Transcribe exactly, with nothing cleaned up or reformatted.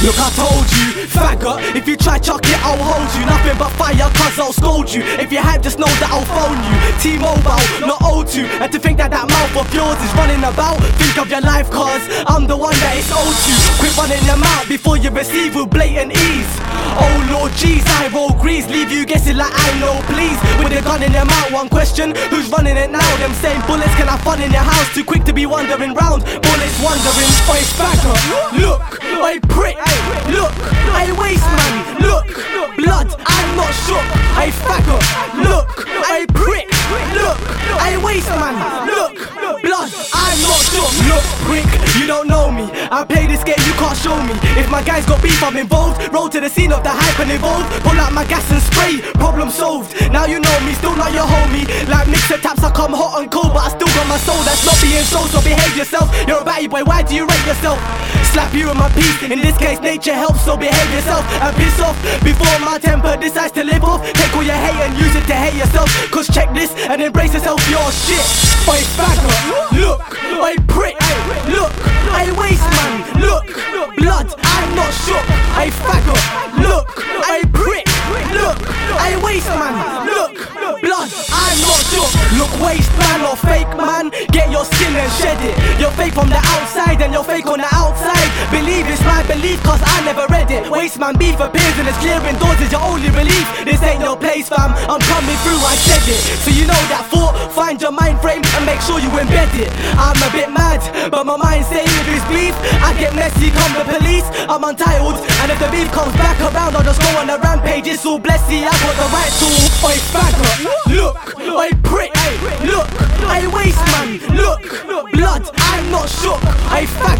Look, I told you, faggot, if you try chuck it, I'll hold you. Nothing but fire, cause I'll scold you. If you're hype, just know that I'll phone you. T-Mobile, not O two. And to think that that mouth of yours is running about, think of your life, cause I'm the one that it's owed to. Quit running your mouth before you receive with blatant ease. Oh Lord, jeez, I roll grease, leave you guessing like I know, please. With a gun in your mouth, one question, who's running it now? Them same bullets can have fun in your house, too quick to be wandering round. Bullets wondering, oi faggot, look, oi prick, look, I waste man, look, blood, I'm not shook. I faggot, look, I prick, look, I waste man, look, blood, I'm not shook. Look, prick, you don't know me, I play this game, you can't show me. If my guys got beef, I'm involved. Roll to the scene of the hype and evolve. Pull out my gas and spray, problem solved. Now you know me, still not your homie. Like mixer taps, I come hot and cold, but I still got my soul that's not being sold. So behave yourself, you're a batty boy, why do you rate yourself? Slap you in my piece, in this case nature helps, so behave yourself and piss off before my temper decides to live off. Take all your hate and use it to hate yourself, cause check this and embrace yourself, you're shit. Oi faggot, look, oi prick, look, I waste man, look, blood, I'm not shook. I faggot, look, I prick, look, I waste man, look, blood, I'm not shook. Look, waste man or fake man, get your skin and shed it. You're fake from the outside and you're fake on the outside. Believe it's my belief cause I never read it. Waste man beef appears and it's clearing doors is your only relief. This ain't your place fam, I'm coming through, I said it. So you know that thought, find your mind frame and make sure you embed it. I'm a bit mad, but my mind's saying if it's beef, I get messy, come the police. I'm untitled, and if the beef comes back around, I'll just go on a rampage. It's all blessy, I got the right tool. Oi faggot, look, oi prick, look, I waste man, look, blood, I'm not shook. I faggot.